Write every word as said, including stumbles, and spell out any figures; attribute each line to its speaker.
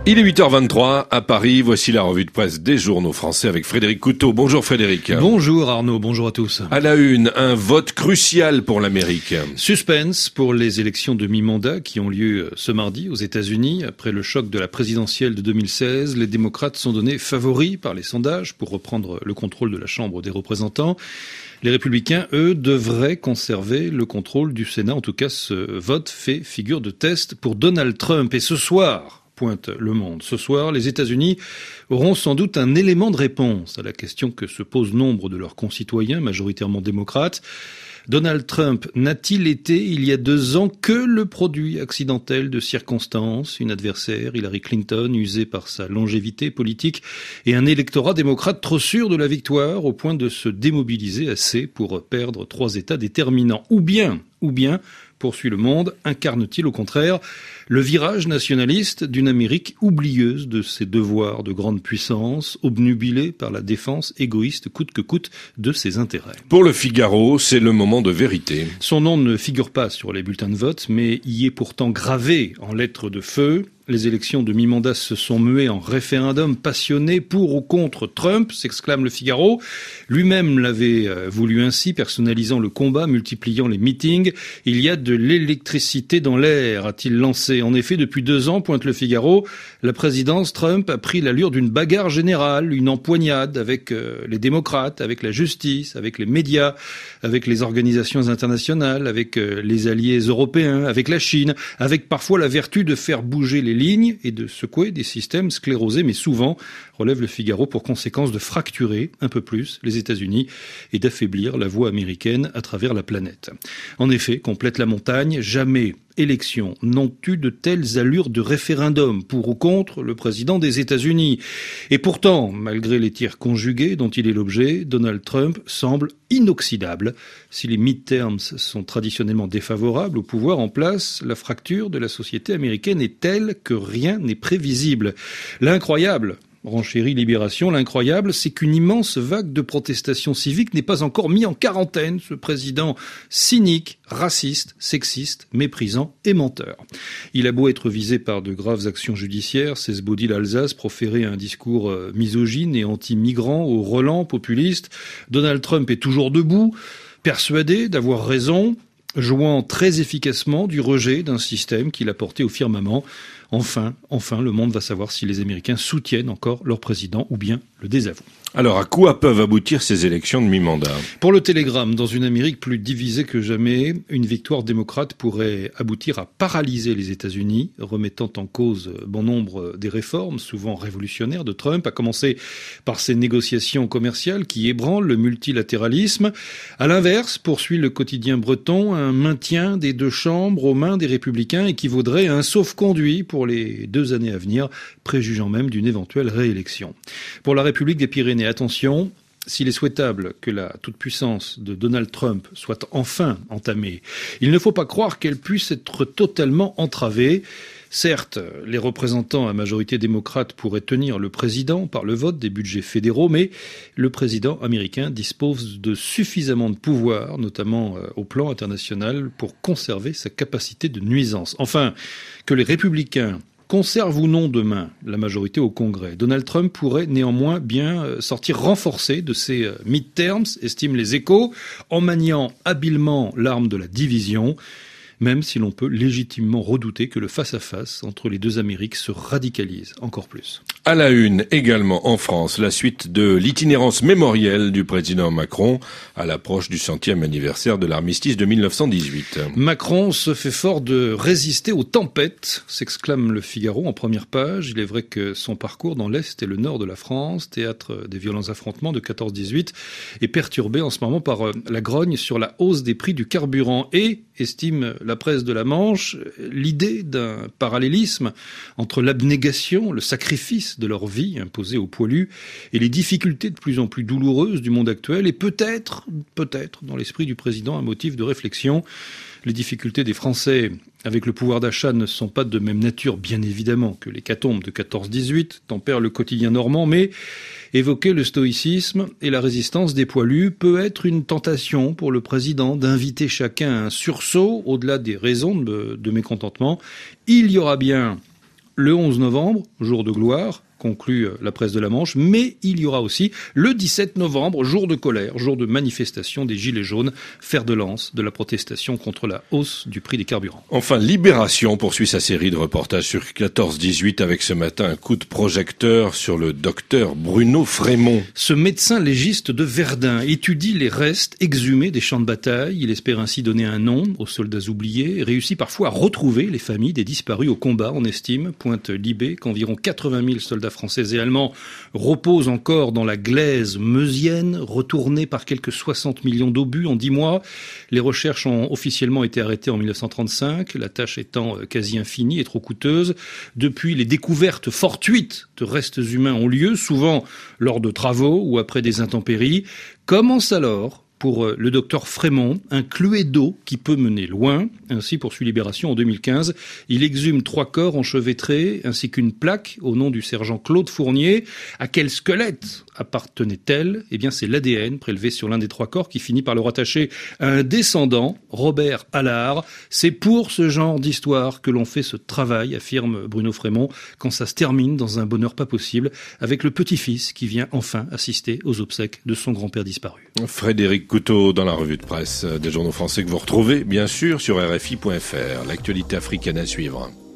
Speaker 1: Il est huit heures vingt-trois à Paris, voici la revue de presse des journaux français avec Frédéric Couteau. Bonjour Frédéric.
Speaker 2: Bonjour Arnaud, bonjour à tous.
Speaker 1: À la une, un vote crucial pour l'Amérique.
Speaker 2: Suspense pour les élections de mi-mandat qui ont lieu ce mardi aux États-Unis. Après le choc de la présidentielle de deux mille seize, les démocrates sont donnés favoris par les sondages pour reprendre le contrôle de la Chambre des représentants. Les républicains, eux, devraient conserver le contrôle du Sénat. En tout cas, ce vote fait figure de test pour Donald Trump. Et ce soir, pointe Le Monde, ce soir, les États-Unis auront sans doute un élément de réponse à la question que se posent nombre de leurs concitoyens, majoritairement démocrates. Donald Trump n'a-t-il été, il y a deux ans, que le produit accidentel de circonstances, une adversaire, Hillary Clinton, usée par sa longévité politique, et un électorat démocrate trop sûr de la victoire, au point de se démobiliser assez pour perdre trois États déterminants? Ou bien, ou bien, poursuit Le Monde, incarne-t-il au contraire le virage nationaliste d'une Amérique oublieuse de ses devoirs de grande puissance, obnubilée par la défense égoïste coûte que coûte de ses intérêts?
Speaker 1: Pour Le Figaro, c'est le moment de vérité.
Speaker 2: Son nom ne figure pas sur les bulletins de vote, mais y est pourtant gravé en lettres de feu. Les élections de mi-mandat se sont muées en référendum passionné pour ou contre Trump, s'exclame Le Figaro. Lui-même l'avait voulu ainsi, personnalisant le combat, multipliant les meetings. Il y a de l'électricité dans l'air, a-t-il lancé. En effet, depuis deux ans, pointe Le Figaro, la présidence Trump a pris l'allure d'une bagarre générale, une empoignade avec les démocrates, avec la justice, avec les médias, avec les organisations internationales, avec les alliés européens, avec la Chine, avec parfois la vertu de faire bouger les lignes et de secouer des systèmes sclérosés, mais souvent, relève Le Figaro, pour conséquence de fracturer un peu plus les États-Unis et d'affaiblir la voix américaine à travers la planète. En effet, complète la montagne, jamais élections n'ont eu de telles allures de référendum pour ou contre le président des États-Unis. Et pourtant, malgré les tirs conjugués dont il est l'objet, Donald Trump semble inoxydable. Si les midterms sont traditionnellement défavorables au pouvoir en place, la fracture de la société américaine est telle que rien n'est prévisible. L'incroyable, renchérit Libération, l'incroyable, c'est qu'une immense vague de protestations civiques n'est pas encore mis en quarantaine, ce président cynique, raciste, sexiste, méprisant et menteur. Il a beau être visé par de graves actions judiciaires, Cesbaudy l'Alsace proférait un discours misogyne et anti-migrant au relent populiste. Donald Trump est toujours debout, persuadé d'avoir raison, jouant très efficacement du rejet d'un système qu'il a porté au firmament. Enfin, enfin, le monde va savoir si les Américains soutiennent encore leur président ou bien le désavouent.
Speaker 1: Alors, à quoi peuvent aboutir ces élections de mi-mandat?
Speaker 2: Pour le Télégramme, dans une Amérique plus divisée que jamais, une victoire démocrate pourrait aboutir à paralyser les États-Unis, remettant en cause bon nombre des réformes, souvent révolutionnaires, de Trump, à commencer par ses négociations commerciales qui ébranlent le multilatéralisme. À l'inverse, poursuit le quotidien breton, un maintien des deux chambres aux mains des républicains équivaudrait à un sauf-conduit pour les deux années à venir, préjugeant même d'une éventuelle réélection. Pour la République des Pyrénées, attention, s'il est souhaitable que la toute-puissance de Donald Trump soit enfin entamée, il ne faut pas croire qu'elle puisse être totalement entravée. Certes, les représentants à majorité démocrate pourraient tenir le président par le vote des budgets fédéraux, mais le président américain dispose de suffisamment de pouvoir, notamment au plan international, pour conserver sa capacité de nuisance. Enfin, que les républicains conserve ou non demain la majorité au Congrès, Donald Trump pourrait néanmoins bien sortir renforcé de ses midterms, estiment les Échos, en maniant habilement l'arme de la division, même si l'on peut légitimement redouter que le face-à-face entre les deux Amériques se radicalise encore plus.
Speaker 1: À la une, également en France, la suite de l'itinérance mémorielle du président Macron à l'approche du centième anniversaire de l'armistice de mille neuf cent dix-huit.
Speaker 2: Macron se fait fort de résister aux tempêtes, s'exclame Le Figaro en première page. Il est vrai que son parcours dans l'Est et le Nord de la France, théâtre des violents affrontements de quatorze dix-huit, est perturbé en ce moment par la grogne sur la hausse des prix du carburant et, estime la presse de la Manche, l'idée d'un parallélisme entre l'abnégation, le sacrifice de leur vie imposée aux poilus et les difficultés de plus en plus douloureuses du monde actuel et peut-être, peut-être, dans l'esprit du président, un motif de réflexion. Les difficultés des Français avec le pouvoir d'achat ne sont pas de même nature, bien évidemment, que l'hécatombe de quatorze dix-huit, tempère le quotidien normand, mais évoquer le stoïcisme et la résistance des poilus peut être une tentation pour le président d'inviter chacun à un sursaut au-delà des raisons de, de mécontentement. Il y aura bien le onze novembre, jour de gloire, conclut la presse de la Manche, mais il y aura aussi le dix-sept novembre, jour de colère, jour de manifestation des Gilets jaunes, fer de lance de la protestation contre la hausse du prix des carburants.
Speaker 1: Enfin, Libération poursuit sa série de reportages sur quatorze dix-huit avec ce matin un coup de projecteur sur le docteur Bruno Frémont.
Speaker 2: Ce médecin légiste de Verdun étudie les restes exhumés des champs de bataille. Il espère ainsi donner un nom aux soldats oubliés et réussit parfois à retrouver les familles des disparus au combat. On estime, pointe Libé, qu'environ quatre-vingt mille soldats français et allemands reposent encore dans la glaise meusienne, retournée par quelques soixante millions d'obus en dix mois. Les recherches ont officiellement été arrêtées en mille neuf cent trente-cinq, la tâche étant quasi infinie et trop coûteuse. Depuis, les découvertes fortuites de restes humains ont lieu, souvent lors de travaux ou après des intempéries. Commence alors, pour le docteur Frémont, un cluedo qui peut mener loin. Ainsi, poursuit Libération en deux mille quinze, il exhume trois corps enchevêtrés ainsi qu'une plaque au nom du sergent Claude Fournier. À quel squelette appartenait-elle ? Eh bien, c'est l'A D N prélevé sur l'un des trois corps qui finit par le rattacher à un descendant, Robert Allard. C'est pour ce genre d'histoire que l'on fait ce travail, affirme Bruno Frémont, quand ça se termine dans un bonheur pas possible, avec le petit-fils qui vient enfin assister aux obsèques de son grand-père disparu.
Speaker 1: Frédéric Couteau dans la revue de presse des journaux français que vous retrouvez bien sûr sur R F I point F R. L'actualité africaine à suivre.